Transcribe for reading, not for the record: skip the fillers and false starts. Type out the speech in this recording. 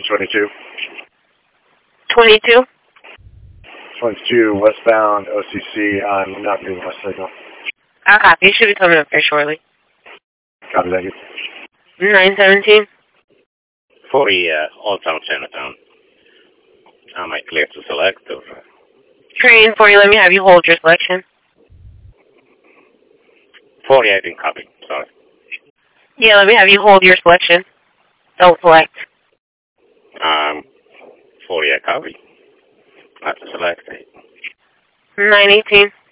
22. 22? 22, westbound OCC on not being West Signal. I'll copy. You should be coming up there shortly. Copy, thank you. 917? 40, Old Town Chinatown. Am I clear to select? Or... Train 40, let me have you hold your selection. 40, I didn't copy. Sorry. Yeah, let me have you hold your selection. Don't select. 40, I copy. Not to select. 918?